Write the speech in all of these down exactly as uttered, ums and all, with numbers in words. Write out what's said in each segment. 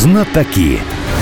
Знатоки.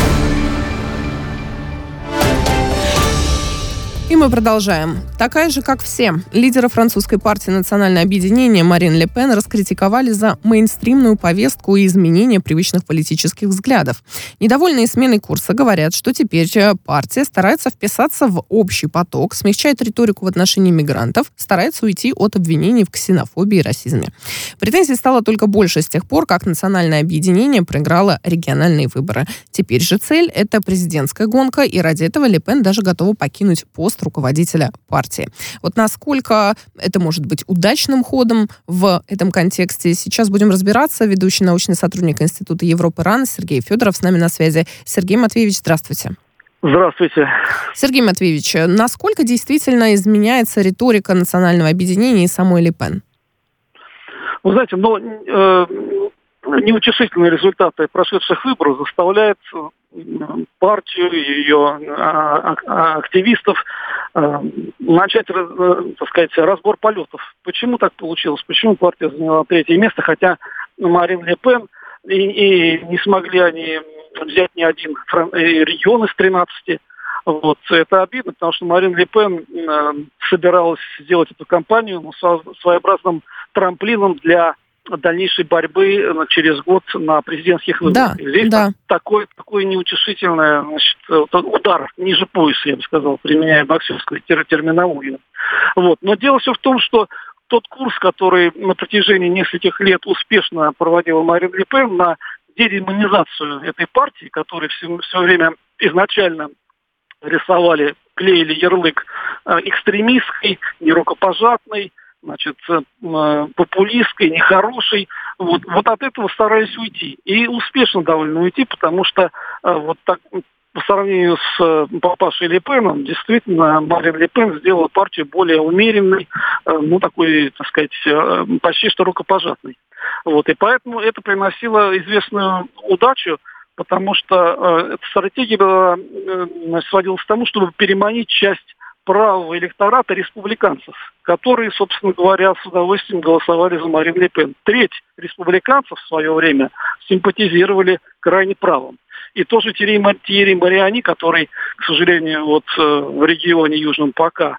И мы продолжаем. Такая же, как все, лидеры французской партии «Национальное объединение» Марин Ле Пен раскритиковали за мейнстримную повестку и изменение привычных политических взглядов. Недовольные сменой курса говорят, что теперь партия старается вписаться в общий поток, смягчает риторику в отношении мигрантов, старается уйти от обвинений в ксенофобии и расизме. Претензий стало только больше с тех пор, как «Национальное объединение» проиграло региональные выборы. Теперь же цель – это президентская гонка, и ради этого Ле Пен даже готова покинуть пост руководителя партии. Вот насколько это может быть удачным ходом в этом контексте, сейчас будем разбираться. Ведущий научный сотрудник Института Европы РАН Сергей Федоров с нами на связи. Сергей Матвеевич, здравствуйте. Здравствуйте. Сергей Матвеевич, насколько действительно изменяется риторика национального объединения и самой Ле Пен? Вы знаете, но э, неутешительные результаты прошедших выборов заставляют партию, ее а, а, активистов а, начать, так сказать, разбор полетов. Почему так получилось? Почему партия заняла третье место, хотя Марин Ле Пен и, и не смогли они взять ни один фран... регион из тринадцати. Вот. Это обидно, потому что Марин Ле Пен э, собиралась сделать эту кампанию ну, своеобразным трамплином для дальнейшей борьбы через год на президентских выборах. Да, Здесь да. такой, такой неутешительный значит, удар ниже пояса, я бы сказал, применяя боксерскую терминологию. Вот. Но дело все в том, что тот курс, который на протяжении нескольких лет успешно проводила Марин Ле Пен на дедемонизацию этой партии, которая все, все время изначально рисовали, клеили ярлык экстремистской, нерукопожатной, значит, популистской, нехорошей. Вот, вот от этого старались уйти. И успешно довольно уйти, потому что вот так, по сравнению с папашей Ле Пеном, действительно, Марин Ле Пен сделала партию более умеренной, ну, такой, так сказать, почти что рукопожатной. Вот, и поэтому это приносило известную удачу, потому что э, эта стратегия была, э, сводилась к тому, чтобы переманить часть правого электората республиканцев, которые, собственно говоря, с удовольствием голосовали за Марин Ле Пен. Треть республиканцев в свое время симпатизировали крайне правым. И тоже Тьерри Мариани, который, к сожалению, вот э, в регионе Южном пока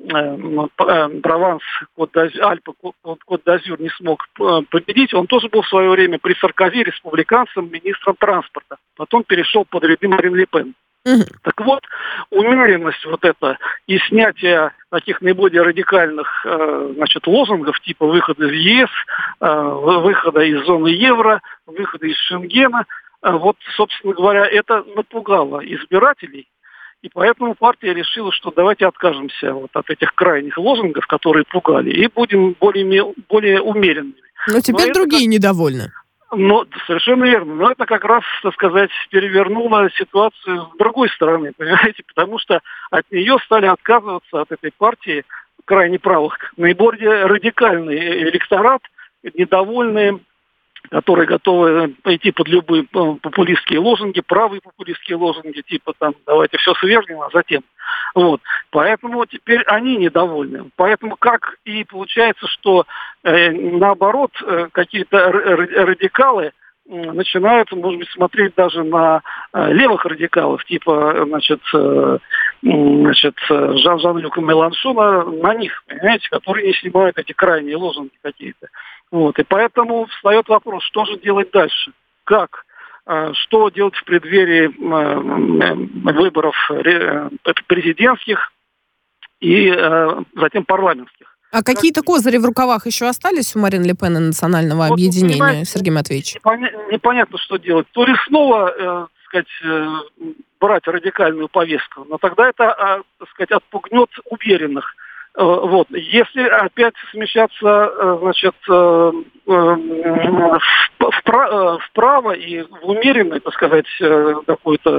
Прованс, Альпы, Кот-д'Азюр не смог победить, он тоже был в свое время при Саркози республиканцем, министром транспорта. Потом перешел под ряды Марин Ле Пен. Mm-hmm. Так вот, умеренность вот эта и снятие таких наиболее радикальных значит, лозунгов типа выхода из ЕС, выхода из зоны евро, выхода из Шенгена, вот, собственно говоря, это напугало избирателей. И поэтому партия решила, что давайте откажемся вот от этих крайних лозунгов, которые пугали, и будем более, более умеренными. Но теперь Но другие как... недовольны. Ну, совершенно верно. Но это как раз, так сказать, перевернуло ситуацию с другой стороны, понимаете? Потому что от нее стали отказываться, от этой партии крайне правых, наиболее радикальный электорат, недовольные, которые готовы пойти под любые популистские лозунги, правые популистские лозунги, типа там давайте все свергнем, а затем. Вот. Поэтому теперь они недовольны. Поэтому как и получается, что э, наоборот э, какие-то р- радикалы э, начинают, может быть, смотреть даже на э, левых радикалов, типа значит, э, значит, Жан-Жан-Люка Меланшона, на них, понимаете, которые не снимают эти крайние лозунги какие-то. Вот. И поэтому встает вопрос, что же делать дальше? Как? Что делать в преддверии выборов президентских и затем парламентских? А как... какие-то козыри в рукавах еще остались у Марин Ле Пен и Национального вот, объединения, Сергей Матвеевич? Непонятно, непонятно, что делать. То ли снова, э, так сказать, э, брать радикальную повестку, но тогда это, э, так сказать, отпугнет уверенных. Вот. Если опять смещаться, значит, вправо и в умеренный, так сказать, какой-то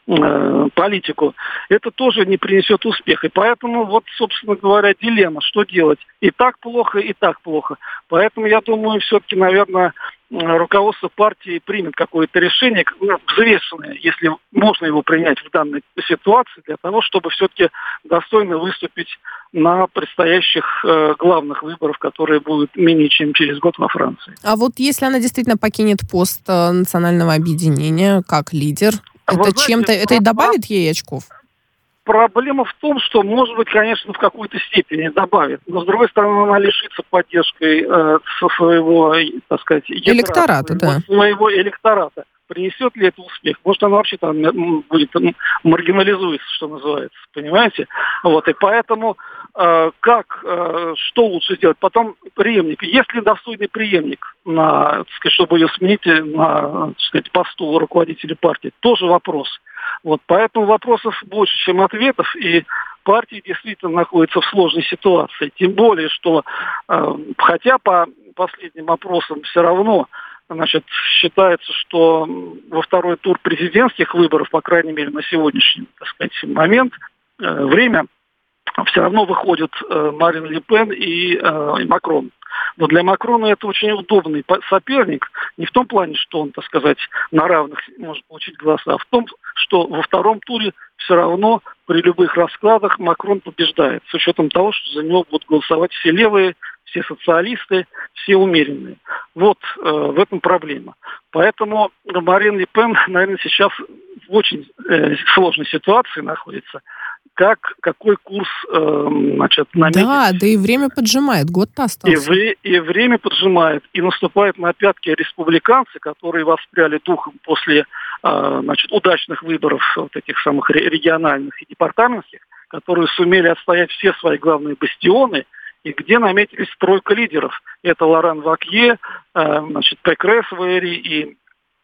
э, политику, это тоже не принесет успеха. И поэтому, вот, собственно говоря, дилемма, что делать. И так плохо, и так плохо. Поэтому, я думаю, все-таки, наверное, руководство партии примет какое-то решение, ну, взвешенное, если можно его принять в данной ситуации, для того, чтобы все-таки достойно выступить на предстоящих э, главных выборах, которые будут менее чем через год во Франции. А вот если она действительно покинет пост э, национального объединения как лидер, это знаете, чем-то, это и добавит ей очков? Проблема в том, что, может быть, конечно, в какой-то степени добавит. Но, с другой стороны, она лишится поддержкой э, со своего, так сказать, электората, своего, да. своего электората. Принесет ли это успех? Может, она вообще там будет маргинализуется, что называется, понимаете? Вот, и поэтому э, как, э, что лучше сделать? Потом преемник. Есть ли достойный преемник, на, так сказать, чтобы ее сменить на, так сказать, посту руководителя партии? Тоже вопрос. Вот, поэтому вопросов больше, чем ответов, и партия действительно находится в сложной ситуации. Тем более, что, э, хотя по последним опросам все равно, значит, считается, что во второй тур президентских выборов, по крайней мере, на сегодняшний, так сказать, момент, э, время, все равно выходят э, Марин Ле Пен и, э, и Макрон. Но для Макрона это очень удобный соперник, не в том плане, что он, так сказать, на равных может получить голоса, а в том, что во втором туре все равно при любых раскладах Макрон побеждает, с учетом того, что за него будут голосовать все левые, все социалисты, все умеренные. Вот э, в этом проблема. Поэтому Марин Ле Пен, наверное, сейчас в очень э, сложной ситуации находится. Как, какой курс, э, значит, наметить. Да, да и время поджимает, год-то остался. И, и время поджимает, и наступают на пятки республиканцы, которые воспряли духом после, э, значит, удачных выборов, вот этих самых региональных и департаментских, которые сумели отстоять все свои главные бастионы, и где наметились тройка лидеров. Это Лоран Вакье, э, значит, Пекрес Вэри и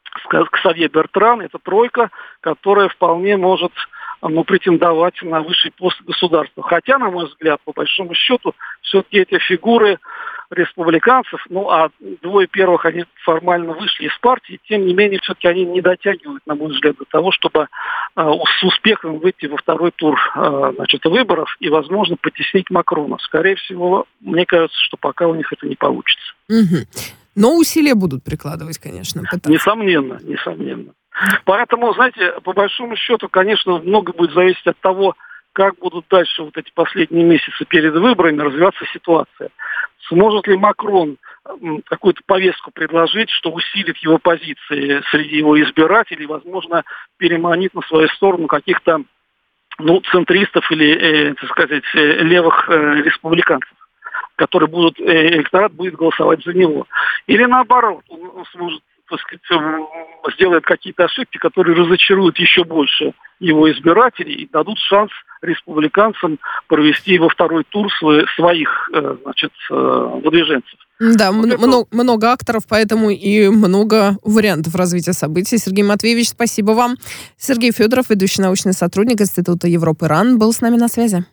Ксавье Бертран. Это тройка, которая вполне может, ну, претендовать на высший пост государства. Хотя, на мой взгляд, по большому счету, все-таки эти фигуры республиканцев, ну, а двое первых, они формально вышли из партии, тем не менее, все-таки они не дотягивают, на мой взгляд, до того, чтобы э, с успехом выйти во второй тур э, значит, выборов и, возможно, потеснить Макрона. Скорее всего, мне кажется, что пока у них это не получится. Угу. Но усилия будут прикладывать, конечно. Пытаться. Несомненно, несомненно. Поэтому, знаете, по большому счету, конечно, много будет зависеть от того, как будут дальше вот эти последние месяцы перед выборами развиваться ситуация. Сможет ли Макрон какую-то повестку предложить, что усилит его позиции среди его избирателей, возможно, переманит на свою сторону каких-то, ну, центристов или, э, так сказать, левых э, республиканцев, которые будут, э, электорат будет голосовать за него. Или наоборот, он сможет, так сказать, сделает какие-то ошибки, которые разочаруют еще больше его избирателей и дадут шанс республиканцам провести во второй тур свои, своих, значит, выдвиженцев. Да, вот м- это... много, много акторов, поэтому и много вариантов развития событий. Сергей Матвеевич, спасибо вам. Сергей Федоров, ведущий научный сотрудник Института Европы РАН, был с нами на связи.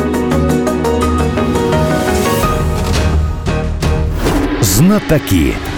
Знатоки.